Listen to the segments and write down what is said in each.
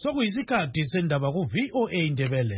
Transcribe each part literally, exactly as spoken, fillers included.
Sokuyisikhathi sendaba ku V O A Ndebele.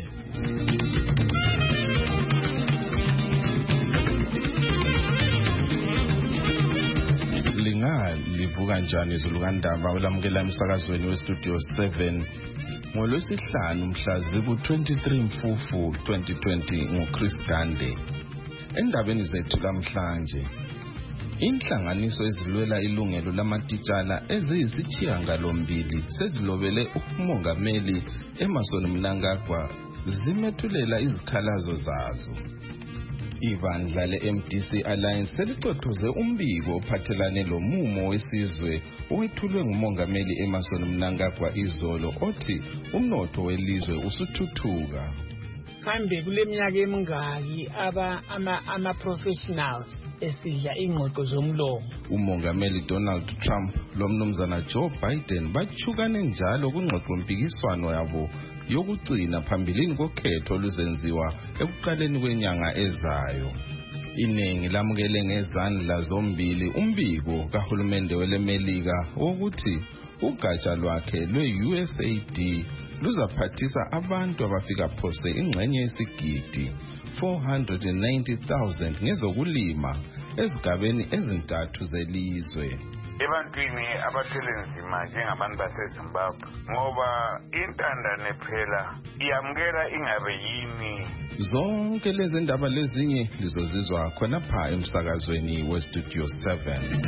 Linga livuka njani izulu kandaba olamukela emsakazweni we Studio seven ngolwesihlanu mhla ziku twenty-three Mfufu twenty twenty ngoChris Gande. Endabeni zethu namhlanje, inhlanganiso ezilwela ilungelo lamatitshala eziyisithiyangalombili sezilobele umongameli Emmerson Mnangagwa zimethulela izikhalazo zazo. Ibandla le-M D C Alliance selicothoze umbiko ophathelane lomumo wesizwe owethulwe ngumongameli Emmerson Mnangagwa izolo othi umnotho welizwe usuthuthuka. Kambe kule minyaka emingaki aba ama ama professionals esidla ingqoqo zomlomo. Umongameli Donald Trump lomnumzana Joe Biden bachukane njalo kungxoxo mpikiswano yabo yokugcina phambilini kokhetho oluzenziwa ekuqaleni kwenyanga ezayo. Iningi lamukele ngezandla zombili umbiko kahulumende welemelika wokuthi ugatsha lwakhe lwe-U S A D luzaphathisa abantu abafika phose ingxenye yesigidi four hundred ninety thousand ngezokulima ezigabeni ezintathu zelizwe. Ebantwini abathwele nzima njengabantu baseZimbabwe ngoba intandane phela iyamukela ingabe yini. Zonke lezi ndaba lezinye lizozizwa khona pha emsakazweni we Studio seven.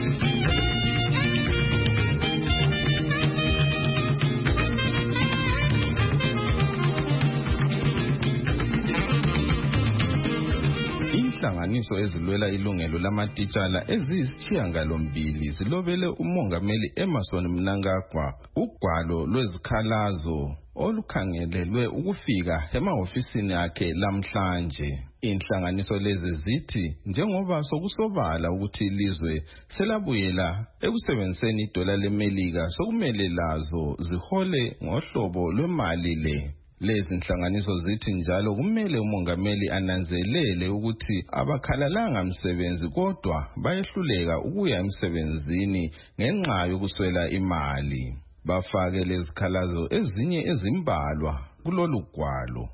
Inhlanganiso ezilwela ilungelo lamatitshala eziyisithiyangalombili zilobele umongameli Emmerson Mnangagwa ugwalo lwezikhalazo olukhangelelwe ukufika emahofisini akhe lamhlanje. Inhlanganiso lezi zithi njengoba sokusobala ukuthi ilizwe selabuyela ekusebenziseni idola lemelika sokumele lazo zihole ngohlobo lwemali le. Lezi inhlanganiso zithi njalo kumele umongameli ananzelele ukuthi abakhalalanga msebenzi kodwa bayehluleka ukuya emsebenzini ngenxa yokuswela imali. Bafake lezi khalazo ezinye ezimbalwa kulolu gwalo.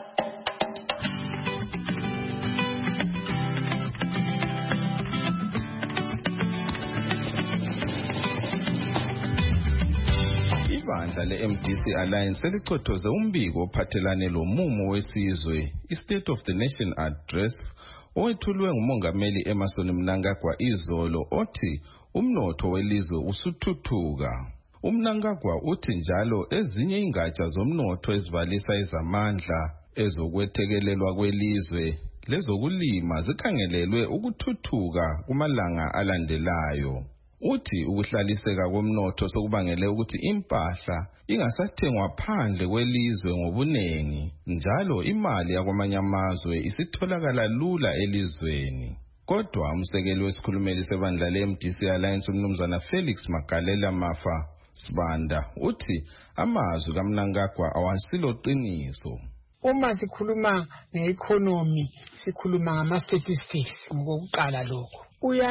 Ibandla le-M D C Alliance selicothoze umbiko ophathelane lomumo wesizwe, i-State of the Nation Address, owethulwe ngumongameli Emmerson Mnangagwa izolo othi umnotho welizwe usuthuthuka. UMnangagwa uthi njalo ezinye ingatsha zomnotho ezibalisa ezamandla ezokwethekelelwa kwelizwe lezokulima zikhangelelwe ukuthuthuka kumalanga alandelayo. Uthi ukuhlaliseka komnotho sokubangele ukuthi impahla ingasathengwa phandle kwelizwe ngobunengi, njalo imali yakwamanye amazwe isitholakala lula elizweni. Kodwa umsekeli wesikhulumeli sebandla le-M D C Alliance umnumzana Felix Magalela Mafa Sibanda uthi amazwi kaMnangagwa awasilo qiniso. Uma sikhuluma nge-economy sikhuluma ngama-statistics ngokuqala lokho.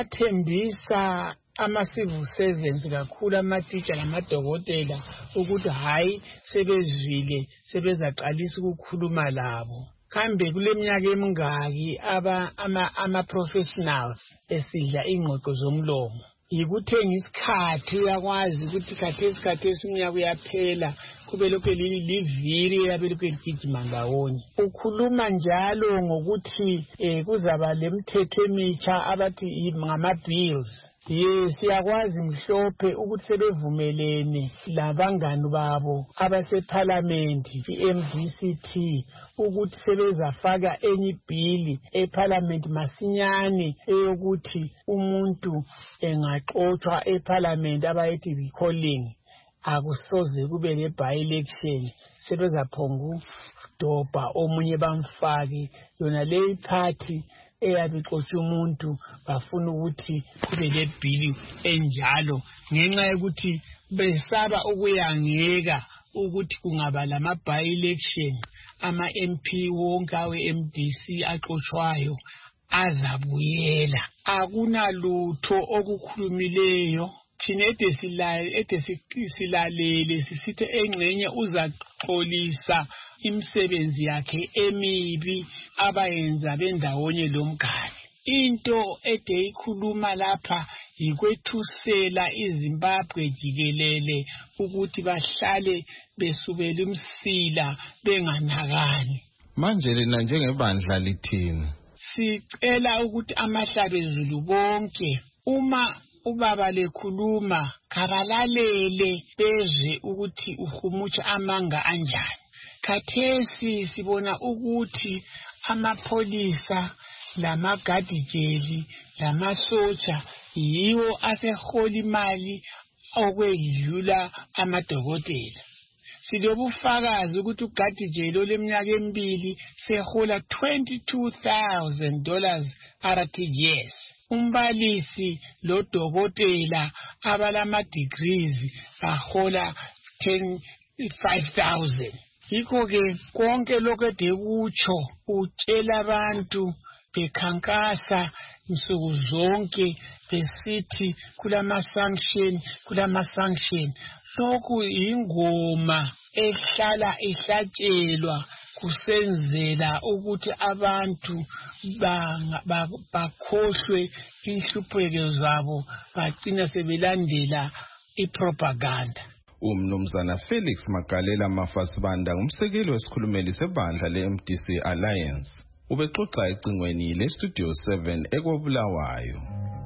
Uyathembisa ama-civil servants kakhulu amatitsha namadokotela ukuthi hayi sebezwile sebezaqalisa ukukhuluma labo. Kambe kule minyaka emingaki aba ama ama professionals esidla ingqoqo zomlomo. Yikuthenga isikhathi uyakwazi ukuthi khathesi khathesi iminyaka uyaphela kube lokho liviri yabe lokho ligijima ngawonye. Ukhuluma njalo ngokuthi eh kuzaba lemthetho emitsha abathi ngama bills. Yes, siyakwazi mhlophe ukuthi sebevumelene labangani babo abaseParliament i-M D C T ukuthi sebezafaka enye bill eParliament masinyane eyokuthi umuntu engaxoxwa eParliament abayithi recalling akusoze kube le by election sebezaphonga udobha omunye bamfaki yona le party eyabixotsha umuntu bafuna ukuthi kube le bill enjalo ngenxa yokuthi besaba ukuyangeka ukuthi kungaba lama by election ama M P wonke awe-M D C axoxwayo azabuyela. Akunalutho okukhulumileyo thina ede silale ede silalele sisithe engcenye uzaxolisa imisebenzi yakhe emibi abayenza bendawonye lomkali. Into ede ikhuluma lapha yikwethusela iZimbabwe jikelele ukuthi bahlale besubela umsila benganakani. Manje lina njengebandla lithini? Sicela ukuthi amahlabezulu bonke uma ubaba lekhuluma kabalalele bezwe ukuthi uhumutsha amanga anjani. Khathesi sibona ukuthi amapholisa lamagadijeli lamasotsha yiwo asehola imali okwedlula amadokotela. Silobufakazi ukuthi ugadijeli oleminyaka emibili sehola twenty-two thousand dollars R T G S. Umbalisi lo dokotela abalama degrees bahola ten five thousand. Yikho ke konke lokho edekutsho utshela abantu bekhankasa nsuku zonke besithi kulama sanction kulama sanction. Lokhu ingoma ehlala ihlatshelwa kusenzela ukuthi abantu bakhohlwe inhlupheko zabo bagcina sebelandela ipropaganda. Umnumzana Felix Magalela Mafasibanda ngumsekeli wesikhulumeli sebandla le-M D C Alliance. Ubexoxa ecingweni le-Studio seven ekobulawayo.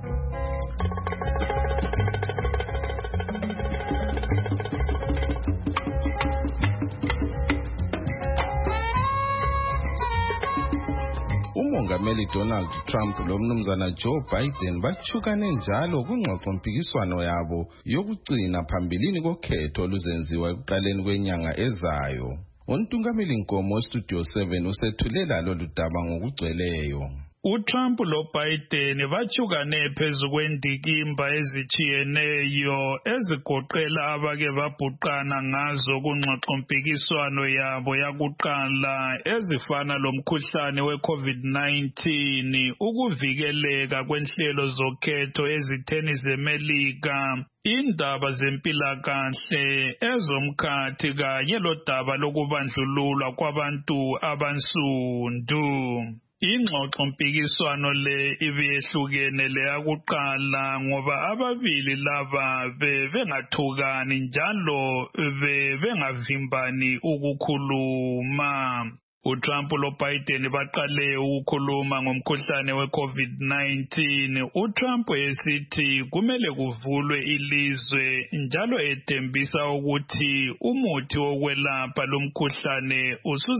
uMongameli Donald Trump lomnumzana Joe Biden bathukane njalo kungxoxo mpikiswano yabo yokugcina phambilini kokhetho oluzenziwa ekuqaleni kwenyanga ezayo. Untungameli Nkomo weStudio seven usethulela lolu daba ngokugcweleyo. uTrump loBiden bathukane phezu kwendikimba ezitshiyeneyo ezigoqela abake babhuqana ngazo kungxoxo mpikiswano yabo yakuqala ezifana lomkhuhlane weCovid nineteen, ukuvikeleka kwenhlelo zokhetho ezitheni zeMelika, indaba zempilakahle, ezomkhathi kanye lodaba lokubandlululwa kwabantu abansundu. Ingxoxo mpikiswano le ibiyehlukene leyakuqala ngoba ababili laba bebengathukani njalo bebengavimbani ukukhuluma. uTrump loBiden baqale ukukhuluma ngomkhuhlane weCovid nineteen. uTrump esithi kumele kuvulwe ilizwe njalo ethembisa ukuthi umuthi wokwelapha lomkhuhlane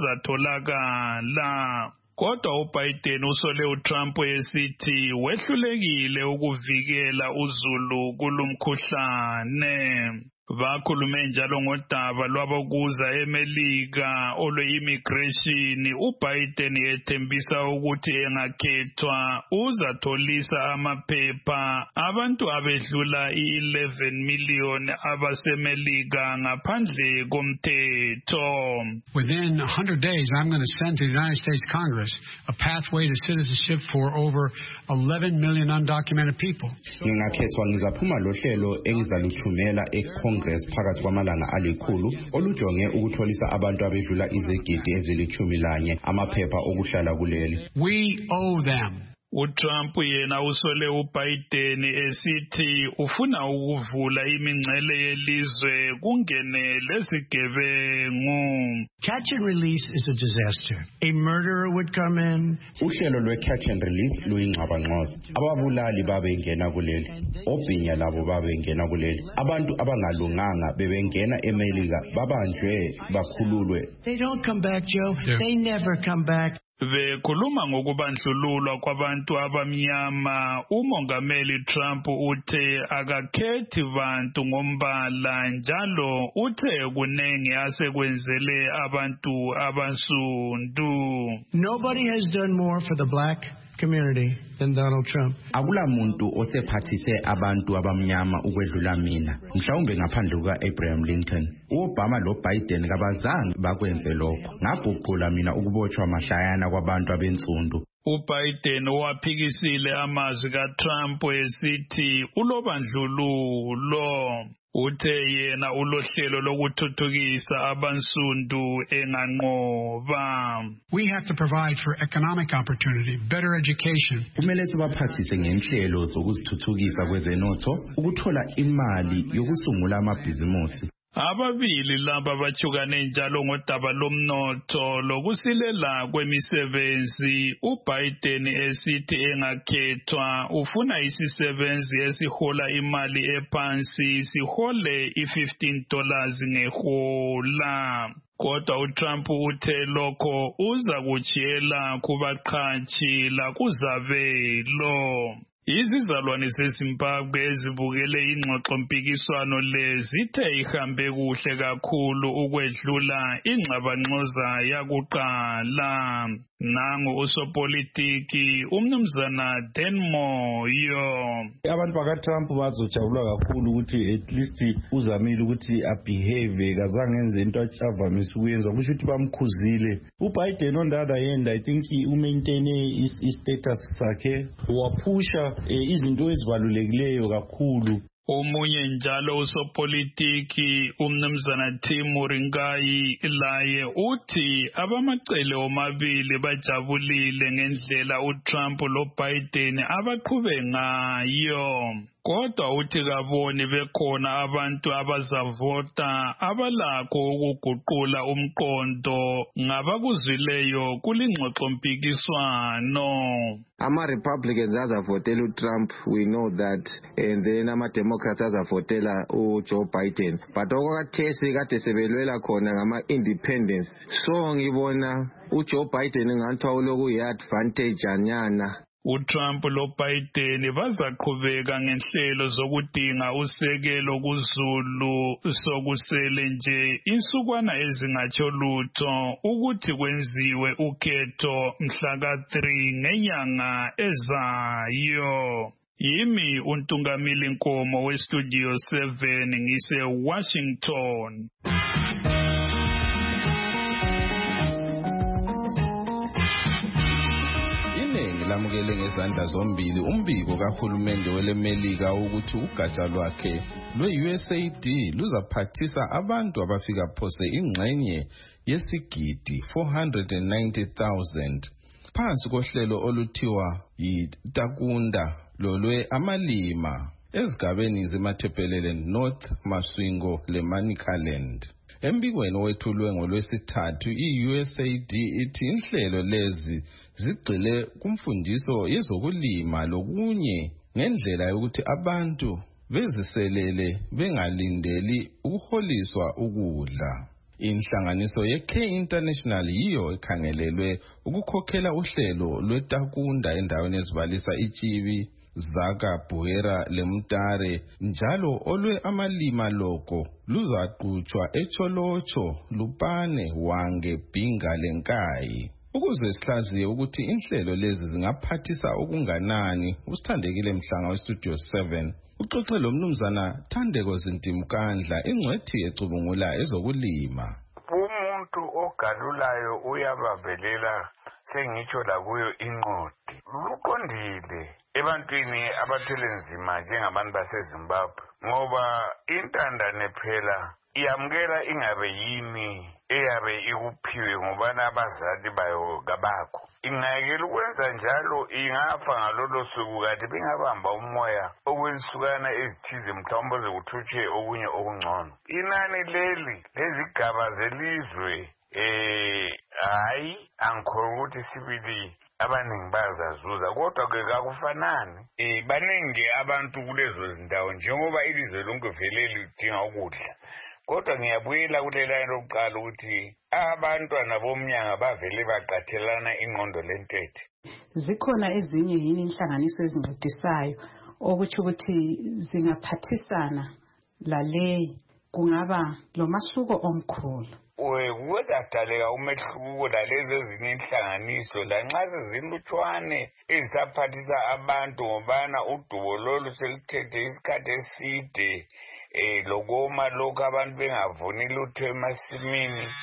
usuzatholakala. Kodwa uBiden usole uTrump esithi wehlulekile ukuvikela uzulu kulomkhuhlane. Bakhulume njalo ngodaba lwabokuza eMelika olwe-immigration. uBiden ethembisa ukuthi engakhethwa uzatholisa amaphepha abantu abedlula i-eleven million abaseMelika ngaphandle komthetho. Within one hundred days, I'm going to send to the United States Congress a pathway to citizenship for over eleven million undocumented people. Ngingakhethwa ngizaphuma lohlelo engizaluthumela eCongress phakathi kwamalanga alikhulu olujonge ukutholisa abantu abedlula izigidi ezilithumi lanye amaphepha okuhlala kuleli. We owe them. uTrump yena usole uBiden esithi ufuna ukuvula imingcele yelizwe kungene lesigebengu. Catch and release is a disaster. A murderer would come in. Uhlelo lwe-catch and release luyingxabangxoza. Ababulali babengena kuleli. Obhinya labo babengena kuleli. Abantu abangalunganga bebengena eMelika babanjwe bakhululwe. They don't come back, Joe. Yeah. They never come back. Bekhuluma ngokubandlululwa kwabantu abamnyama, uMongameli Trump uthe akakhethi bantu ngombala njalo uthe kunengi asekwenzele abantu abansundu. Nobody has done more for the black community than Donald Trump. Akula muntu osephathise abantu abamnyama ukwedlula mina, mhlawumbe ngaphandle kuka-Abraham Lincoln. uObama loBiden kabazange bakwenze lokho. Ngabhuqula mina ukubotshwa mahlayana kwabantu abensundu. uBiden waphikisile amazwi kaTrump esithi ulobandlululo. Uthe yena ulohlelo lokuthuthukisa abansundu enganqoba. We have to provide for economic opportunity, better education. Kumele sibaphathise ngenhlelo zokuzithuthukisa kwezenotho, ukuthola imali yokusungula amabhizimusi. Ababili laba bachukane njalo ngodaba lomnotho lokusilela kwemisebenzi. uBiden esithi engakhethwa ufuna isisebenzi esihola imali ephansi sihole i-fifteen dollars ngehola. Kodwa uTrump uthe lokho uza kujiyela kubaqhatshi lakuzabelo. Izizalwane zeZimbabwe ezibukele ingxoxo mpikiswano lezithe ihambe kuhle kakhulu ukwedlula ingxabangxoza yakuqala. Nangu usopolitiki umnumzana Dan Moyo. Abantu bakaTrump bazojabula kakhulu ukuthi at least uzamile ukuthi abehave kazange enze into avamise ukuyenza kusho ukuthi bamkhuzile. uBiden on the other hand I think umaintain i-status sakhe waphusha izinto ezibalulekileyo kakhulu. Omunye njalo usopolitiki umnumzana Tim Muringai laye uthi abamacele omabili bajabulile ngendlela uTrump loBiden abaqhube ngayo. Kodwa uthi kaboni bekhona abantu abazavota abalakho ukuguqula umqondo ngabakuzwileyo kulingxoxo mpikiswano. Ama-Republicans azavotela uTrump, we know that, and then ama-Democrats azavotela uJoe Biden. But okwakathesi kade sebelwela khona ngama-independence. So ngibona uJoe Biden ngathiwa uloku yi-advantage anyana. uTrump loBiden bazaqhubeka ngenhlelo zokudinga usekelo kuZulu sokusele nje insukwana ezingatsho lutho ukuthi kwenziwe ukhetho mhla ka three ngenyanga ezayo. Yimi uNtungamili Nkomo weStudio seven ngise Washington. lamukele ngezandla zombili umbiko kahulumende welemelika ukuthi ugatsha lwakhe lwe-U S A D luzaphathisa abantu abafika phose ingxenye yesigidi four hundred ninety thousand phansi kohlelo oluthiwa yiTakunda lolwe amalima ezigabeni zeMathebhelele North, Maswingo leManicaland. Embikweni wethulwe ngolwesithathu i-U S A D ithi inhlelo lezi zigxile kumfundiso yezokulima lokunye ngendlela yokuthi abantu beziselele bengalindeli ukuholiswa ukudla. Inhlanganiso ye-K International yiyo ekhangelelwe ukukhokhela uhlelo lweTakunda endaweni ezibalisa iChibi, Zaka, Buera leMtare njalo olwe amalima loko luzaqhutshwa eCholocho, Lupane, Wange, Bhinga leNkayi. Ukuze sihlaziye ukuthi inhlelo lezi zingaphathisa okunganani, usithandekile Mhlanga weStudio seven uxoxe lo mnumzana Thandeko Zintimkandla ingcwethi ecubungula ezokulima. Umuntu ogalulayo uyabavelela sengitsho lakuyo inqodi. Luqondile ebantwini abathwele nzima njengabantu baseZimbabwe ngoba intandane phela iyamukela ingabe yini eyabe ikuphiwe ngobana abazali bayo kabakho. Ingayekela ukwenza njalo ingafa ngalolo suku kade bengabamba umoya okwensukana ezithize mhlawumbe zokuthutshe okunye okungcono. Inani leli lezigaba zelizwe eh hayi angikholwa ukuthi sibili abaningi bazazuza kodwa ke kakufanani eh baningi abantu kulezo zindawo njengoba ilizwe lonke vele lidinga ukudla. Kodwa ngiyabuyela kulela lokuqala ukuthi abantwana bomnyanga bavele baqathelana ingqondo lentethe. Zikhona ezinye yini inhlanganiso ezincedisayo okuthi ukuthi zingaphathisana lale kungaba lo masuko omkhulu. Kuzadaleka umehluko lalezi ezinye inhlanganiso lanxa sezilutshwane ezisaphathisa abantu ngobana udubo lolu selithethe isikhathi eside eh lokoma lokho abantu bengavuni lutho emasimini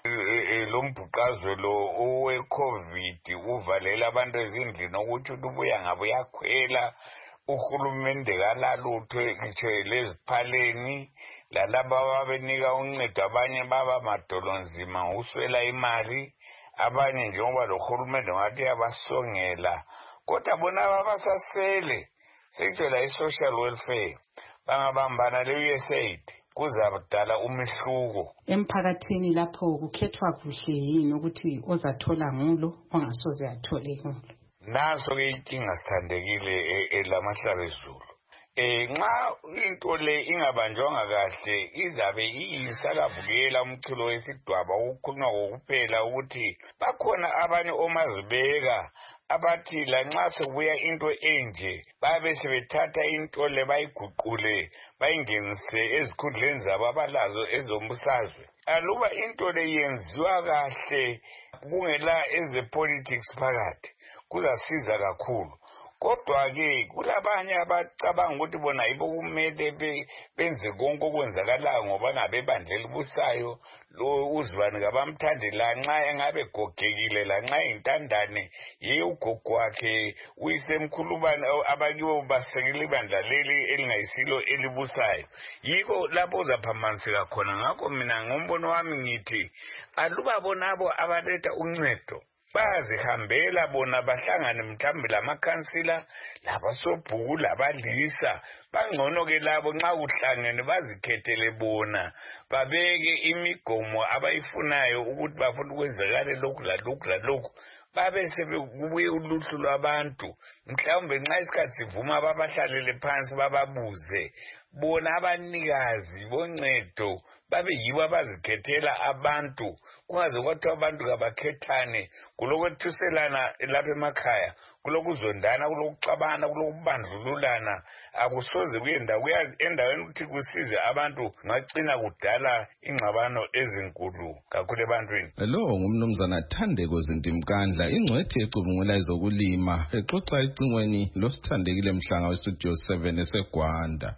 lo mbhuqazo lo owe-COVID uvalela abantu ezindlini ukuthi ubuya ngabe uyakhwela uhulumende kalalutho ngitsho leziphaleni lalaba ababenika uncedo abanye baba madolonzima uswela imali abanye njengoba lo hulumende ngathi yabasongela kodwa bona abasasele sekutshela i-social welfare bangabambana le-U S A I D kuzadala umehluko emphakathini lapho kukhethwa kuhle yini ukuthi ozathola ngulo ongasoze athole ngulo. Naso ke inkinga sithandekile elamahlaba ezulu. Eh nxa into le ingabanjwanga kahle izabe iyisakavukela umculo wesidwaba ukukhulunywa kokuphela ukuthi bakhona abanye omazibeka abathi lanxa sekubuya into enje babe sebethatha into le bayiguqule bayingenise ezikhundleni zabo abalazo ezombusazwe. Aluba into le yenziwa kahle kungela ezepolitics phakathi kuzasiza kakhulu. Kodwa ke kulabanye abacabanga ukuthi bona yibo kumele benze konke okwenzakalayo ngoba ngabebandlela ubusayo lo uzibani ngabamthande lanxa engabe gogekile lanxa intandane yeyogogo wakhe uyisemkhulubane abakiwo basekele ibandla leli elingayisilo elibusayo yiko lapho uzaphambaniseka khona. Ngakho mina ngombono wami ngithi aluba bonabo abaletha uncedo bazihambela bona bahlangane mhlawumbe lamakhansila labasobhuku labalisa bangcono ke labo nxa kuhlangene bazikhethele bona babeke imigomo abayifunayo ukuthi bafuna ukwenzakale lokhu lalokhu lalokhu babe sebekubuye uluhlu lwabantu mhlawumbe nxa isikhathi sivuma babahlalele phansi bababuze bona abanikazi boncedo babe yibo abazikhethela abantu kungaze kwathiwa abantu kabakhethane kulokwethuselana lapha emakhaya kulokuzondana kulokuxabana kulokubandlululana akusoze kuyenda kuya endaweni ukuthi kusize abantu ngacina kudala ingxabano ezinkulu kakhulu ebantwini. Lo ngumnumzana Thandeko Zintimkandla ingcwethi ecubungula ezokulima exoxa icingweni losithandekile mhlanga westudio seven eseGwanda.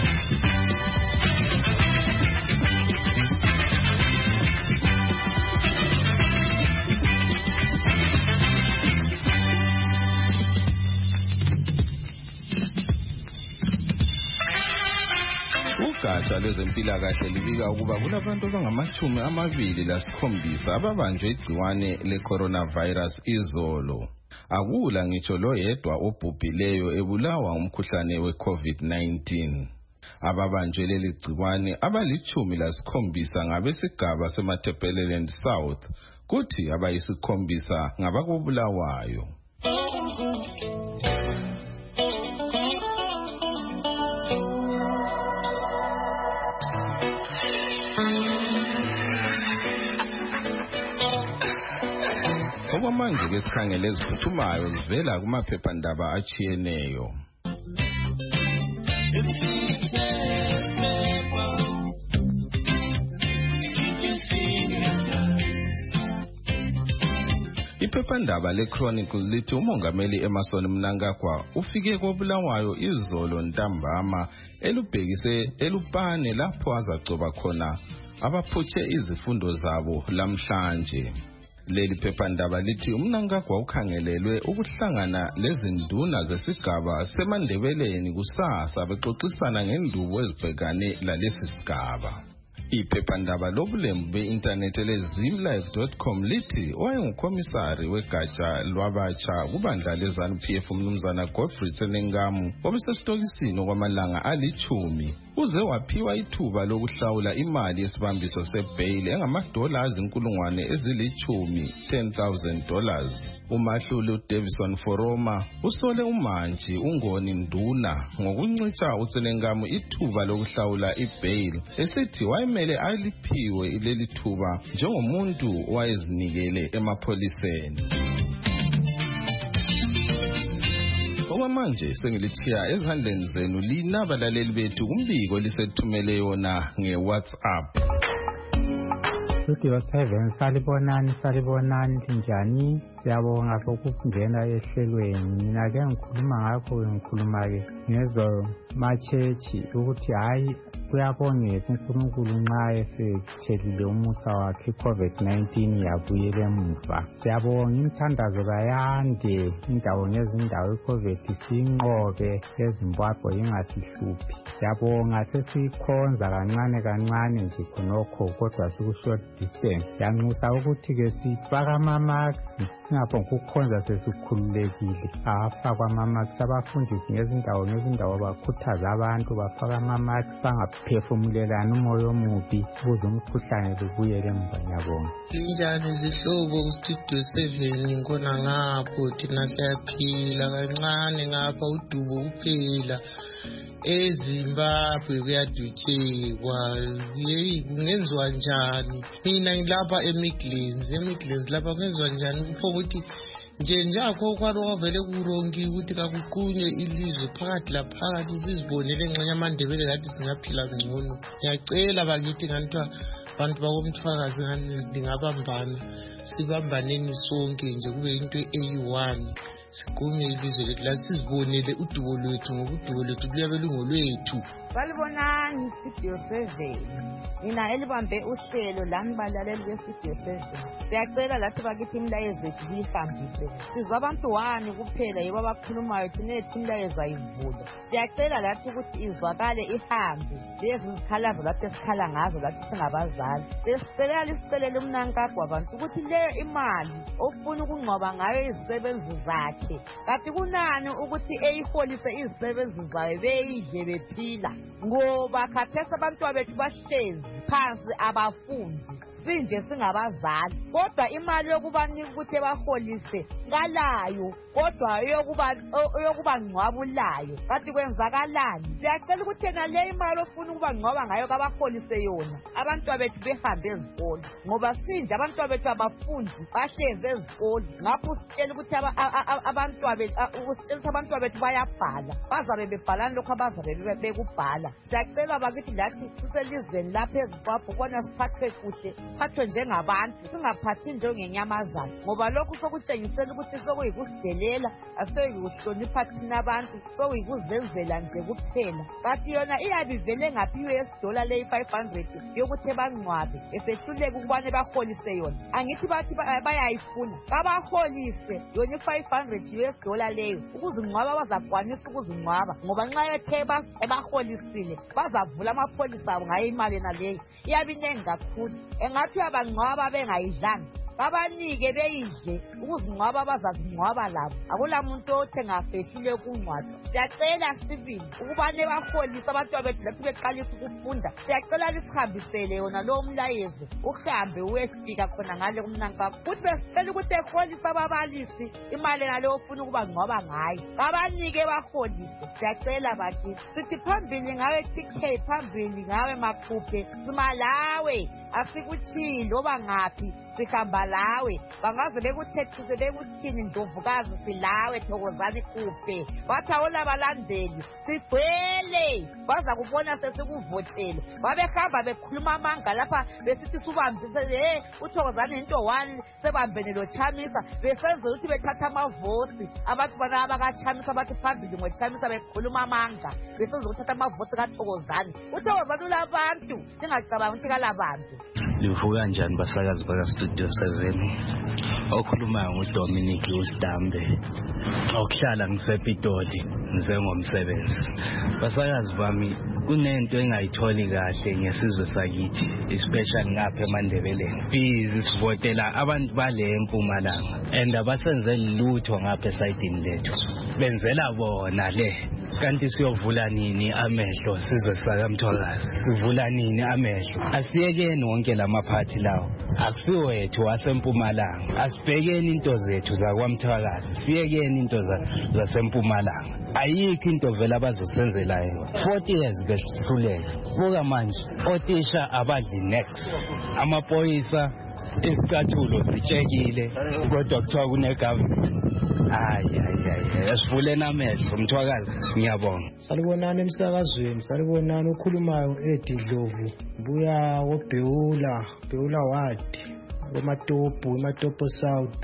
Ugatsha lwezempilakahle libika ukuba kulabantu abangamachumi amabili lasikhombisa ababanjwe igciwane le-coronavirus izolo. Akula ngitsho lo yedwa obhubhileyo ebulawa umkhuhlane we-COVID nineteen. Ababanjwe leli gciwane abalichumi lasikhombisa ngabesigaba seMatabeleland South kuthi abayisikhombisa ngabakobulawayo. Okwamanje besikhangele eziphuthumayo zivela kumaphephandaba achiyeneyo. Iphephandaba le-Chronicle lithi umongameli Emmerson Mnangagwa ufike kobulawayo izolo ntambama elubhekise elupane lapho azagcoba khona abaphutshe izifundo zabo lamhlanje. Leli phephandaba lithi uMnangagwa ukhangelelwe ukuhlangana lezinduna zesigaba seMandebeleni kusasa bexoxisana ngendubo ezibhekane lalesi sigaba. Iphephandaba lobulembu be-internet ele-zimlive dot com lithi owayengukhomisari wegatsha lwabatsha kubandla le-ZANU P F umnumzana Godfrey Tsenengamu obesesitokisini okwamalanga alichumi uze waphiwa ithuba lokuhlawula imali yesibambiso sebhayili engamadola azinkulungwane ezilichumi ten thousand dollars. Umahluli Davison Foroma usole uMantshi uNgoni Nduna ngokuncitsha uTsenengamu ithuba lokuhlawula ibhayili esithi wayemele aliphiwe leli thuba njengomuntu wayezinikele emapholiseni. Okwamanje sengilithiya ezandleni zenu linabalaleli bethu kumbiko lisethumele yona nge-WhatsApp. Studio seven salibonani salibonani njani siyabonga ukungena ehlelweni. Mina ke ngikhuluma ngakho ngikhuluma ke ngezo machechi ukuthi hayi kuyabongeka uNkulunkulu nxa esethelile umusa wakhe i-COVID nineteen yabuyela emuva. Siyabonga imithandazo kayande indawo ngezindawo i-COVID siyinqobe eZimbabwe ingasihluphi. Siyabonga sesikhonza kancane kancane nje khonokho kodwa siku-short distance. Yanxusa ukuthi-ke sifaka ama-mask singabonga ukukhonza sesikhululekile. Afakwa ama-mask abafundisi ngezindawo ngezindawo bakhuthaza abantu bafaka ama-mask bangaphefumulelani umoya omubi ukuze umkhuhlane libuyele emuva. Ngiyabonga. Linjani zihlobo ku-Studio seven ngona ngapho thina siyaphila kancane ngapha udubo kuphela. eZimbabwe kuyadutshekwa yeyi kungenziwa njani? Mina ngilapha eMidlands eMidlands lapha kungenziwa njani kupho ukuthi nje njakho kwalo vele kurongi ukuthi kakuqunywe ilizwe phakathi laphakathi sizibonele ngxenye amandebele lathi singaphila ngcono. Ngiyacela bakithi nganithiwa abantu bakomthwakazi ngingabambana sibambaneni sonke nje kube into eyi-one siqume ilizwe lethu la sizibonele udubo lwethu ngoba udubo lwethu luyabe lungolwethu. Salibonani Studio seven. Mina elibambe uhlelo lami balaleli be-Studio seven. Siyacela lathi bakithi imilayezo yethu liyihambise. Sizwa abantu wani kuphela yibo abakhulumayo thina ethi imilayezo ayivule. Siyacela lathi ukuthi izwakale ihambe. Lezi zikhalazo lathi esikhala ngazo lathi singabazali. Sesicela lisicelele umnankagwa abantu ukuthi leyo imali ofuna ukungcwaba ngayo izisebenzi zakhe. Kanti kunani ukuthi eyiholise izisebenzi zayo beyidle bephila. Ngoba khathesi abantwana bethu bahlezi phansi abafundi sinje singabazali kodwa imali yokubanika ukuthi baholise ngalayo kodwa yokuba yokuba ngcwabulayo kanti kwenzakalani? Siyacela ukuthi yena le imali ofuna ukuba ngcwaba ngayo kabaholise yona abantwana bethu behambe ezikole ngoba sinje abantwana bethu abafundi bahlezi ezikole. Ngakho sitshela ukuthi abantwana bethu usitshela ukuthi abantwana bethu bayabhala bazabe bebhalani lokho abazabe bekubhala. Siyacela bakithi lathi siselizweni lapha eZimbabwe kona siphathwe kuhle phathwe njengabantu singaphathi njengenyamazana ngoba lokhu sokutshengisela ukuthi sokuyikusidelela aseyikuhlonipha thina abantu sokuyikuzenzela nje kuphela. Kanti yona iyabe ivele ngaphiwe esidola leyi five hundred yokuthi bangcwabe esehluleka ukubane baholise yona. Angithi bathi bayayifuna babaholise yona i-five hundred U S dollar leyo ukuzingcwaba bazakwanisa ukuzingcwaba ngoba nxa ethe ebaholisile bazavula amapholisa abo ngayo imali naleyo iyabe inengi kakhulu. Engathi abangcwaba bengayidlanga babanike beyidle ukuzingcwaba bazazingcwaba labo akula muntu othe ngafehlile ukungcwatha. Siyacela sibili ukubane baholise abantwana bethu lathi beqalisa ukufunda. Siyacela lisihambisele yona lo mlayezo uhambe uyefika khona ngale kumnankakho futhi besicela ukuthi eholise ababalisi imali naleyo ofuna ukuba ngcwaba ngayo babanike baholise. Siyacela bathi sithi phambili ngawe T K phambili ngawe Makhuphe simalawe asikuthini loba ngaphi sihamba lawe bangaze bekuthethise bekuthini Ndlovukazi silawe Thokozani Khuphe bathi awulabalandeli sigcwele baza kubona sesikuvotele babehamba bekhuluma amanga lapha besithi subambise he uThokozani into one sebambene lo Chamisa besenze ukuthi bethatha amavoti abantu bana abakachamisa bathi phambili ngoChamisa bekhuluma amanga besenze ukuthatha amavoti kaThokozani. uThokozani ulabantu singacabanga ukuthi kalabantu. Livuka njani basakazi baka Studio seven? Okhulumayo nguDominic Ustambe. Okuhlala ngisePitoli ngizengomsebenzi. Basakazi bami kunento engayitholi kahle ngesizwe sakithi especially ngapha eMandebeleni. Busy sivotela abantu bale eMpumalanga and abasenze lutho ngapha esayidini lethu. Benzela bona le kanti siyovula nini amehlo sizwe sakamthwakazi sivula nini amehlo? Asiyekeni wonke lamaphathi lawo akusiwethu waseMpumalanga asibhekeni into zethu zakwamthwakazi siyekeni into zaseMpumalanga. Ayikho into vele abazosenzelayo forty years besihluleka buka manje othisha abadli next amapolisa isicathulo sitshekile kodwa kuthiwa kune-government. Hayi hayi hayi asivuleni amehlo Mthwakazi ngiyabonga. Salibonani emsakazweni salibonani okhulumayo Edi Dlovu buya woBheula Bheula ward eMatopo eMatopo South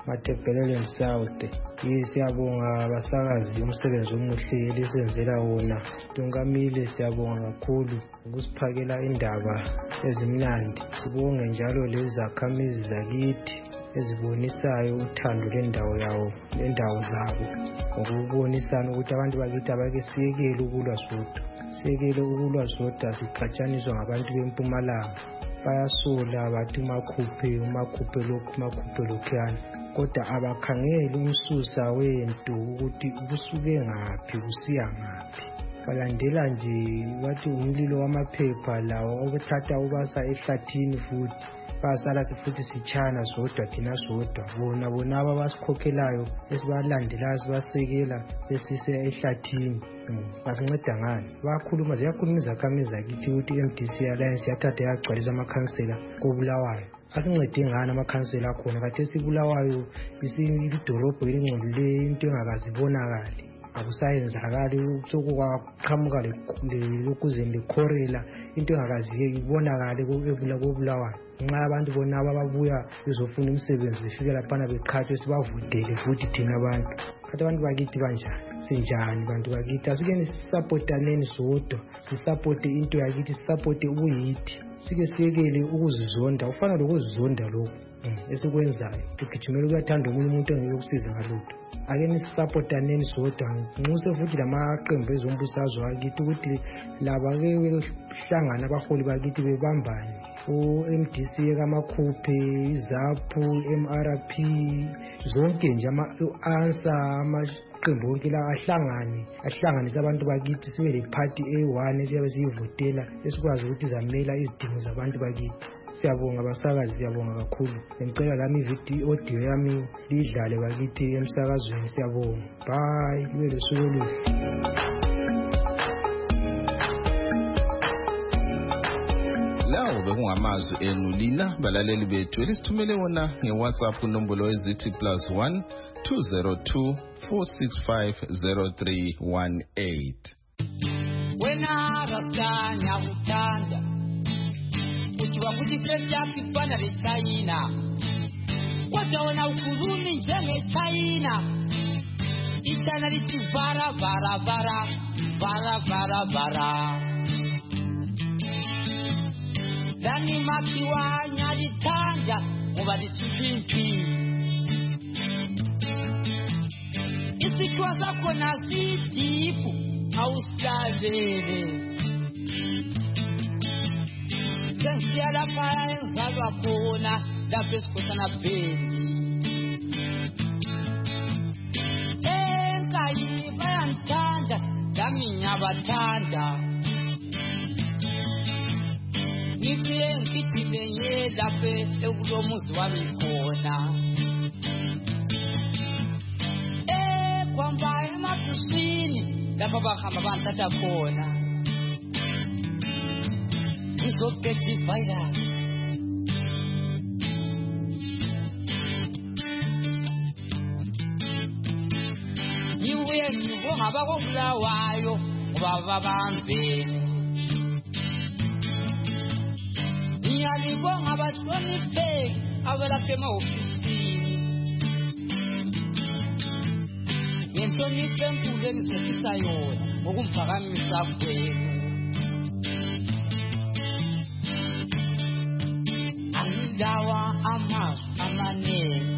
Matabeleland South. Siyabonga abasakazi umsebenzi omuhle lisenzela wona. Tungamile siyabonga kakhulu ukusiphakela indaba ezimnandi. Sibonge njalo lezakhamizi zakithi ezibonisayo uthando lendawo yawo lendawo zabo. Ngokubonisana ukuthi abantu bakithi abake siyekele ukulwa sodwa. Siyekele ukulwa sodwa siqhatshaniswa ngabantu bempumalanga. Bayasola bathi umakhuphe umakhuphe lokhu umakhuphe lokhuyana. Kodwa abakhangeli umsusa wento ukuthi kusuke ngaphi kusiya ngaphi. Balandela nje bathi umlilo wamaphepha lawo okuthatha ubasa ehlathini futhi. Basala sifuthi sichana sodwa thina sodwa. Bona bona abasikhokhelayo esibalandelayo sibasekela besise ehlathini. Basinceda ngani? Bakhuluma ziyakhuluma izakhamizi zakithi ukuthi M D C Alliance yathatha yagcwalisa amakhansela koBulawayo. Asincede ngani amakhansela akhona kade sibulawayo isidolobho elingcolileyo into engakazibonakali. Akusayenzakali sokuqhamuka lokuzeni lekhorela into engakaziye ibonakale koBulawayo. Nxa abantu bona ababuya bezofuna umsebenzi befika lapha beqhathwe sibavudele futhi thina abantu. Kathi abantu bakithi banjani? Sinjani bantu bakithi? Asike sisupportaneni sodwa. Sisupport into yakithi, support ubuyithi. Sike siyekele ukuzizonda. Ufana lokuzizonda lokho. Esikwenzayo. Sigijimela ukuyathanda umuntu umuntu ongeke ukusiza ngalutho. Ake nisupportaneni sodwa. Nxuse futhi lamaqembu ezombusazwe akithi ukuthi laba ke behlangana abaholi bakithi bebambane. U-M D C kamakhuphe, izaphu, M R P, zonke nje ama-ansa, amaqembu wonke la ahlangane, ahlanganise abantu bakithi sibe le party A one esiyabe siyivotela esikwazi ukuthi zamela izidingo zabantu bakithi. Siyabonga abasakazi, siyabonga kakhulu. Ngicela lami ivideo audio yami lidlale bakithi emsakazweni. Siyabonga. Bye. Kube lusuku oluhle. Lawo bekungamazwi enu lina balaleli bethu elisithumele wona ngeWhatsApp nombolo ezithi plus one two zero two four six five zero three one eight. Wena rasanya utanda ukiwa kuti face yako ifana na China. Wataona ukurumi njenge China. Itana litu bara bara bara bara bara bara. Dani makiwa nyadi tanja mubadi chipinki. Isi kwa zako na zitifu auskazere. Sensi ya la paya enzalwa kona da pesko sana bendi. Enka iba ya ntanja dami nyabatanda. Nifile nkitile nye dape eulo muzwa mikona. E kwa mbae matusini dapa baka mabantata kona. Izopeti virus. Niwe nivo ngabako Bulawayo ubaba bambeni. Niyalibonga abashoni pheki abelapha ema-ofisini. Ngenhlonipho enkulu engisethisa yona ngokumphakamisa kwenu. Angilawa amazwi amanene.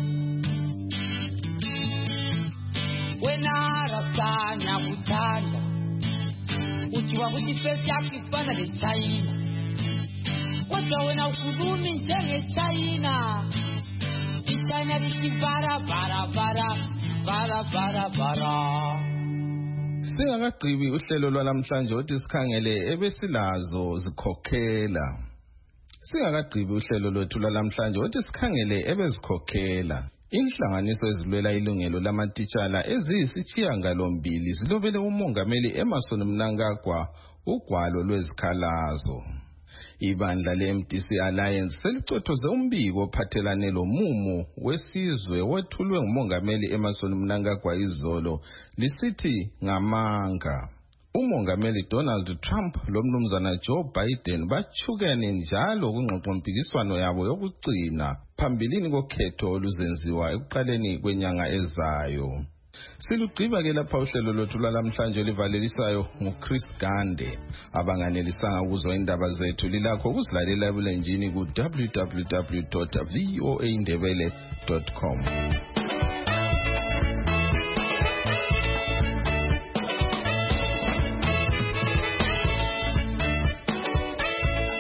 Wena rasanya kuthanda ujiwa kuti face yako ifana na China. Kodwa wena ukhulumi njenge China. Ichina lithi bara bara bara bara bara bara. Singakagqibi uhlelo lwalamhlanje othi sikhangele ebesilazo zikhokhela. Singakagqibi uhlelo lwethu lwalamhlanje othi sikhangele ebezikhokhela. Inhlanganiso ezilwela ilungelo lamatitshala eziyisitshiya ngalombili zilobele umongameli Emmerson Mnangagwa ugwalo lwezikhalazo. Ibandla le-M D C Alliance selicothoze umbiko ophathelane lomumo wesizwe wethulwe ngumongameli Emmerson Mnangagwa izolo lisithi ngamanga. umongameli Donald Trump lomnumzana Joe Biden bachukene njalo kungxoxompikiswano yabo yokugcina phambilini kokhetho oluzenziwa ekuqaleni kwenyanga ezayo. Silugqiba ke lapha uhlelo lwethu lwalamhlanje livalelisayo nguChris Gande. Abanganelisanga ukuzwa indaba zethu lilakho ukuzilalela ebulenjini ku w w w dot voa ndebele dot com.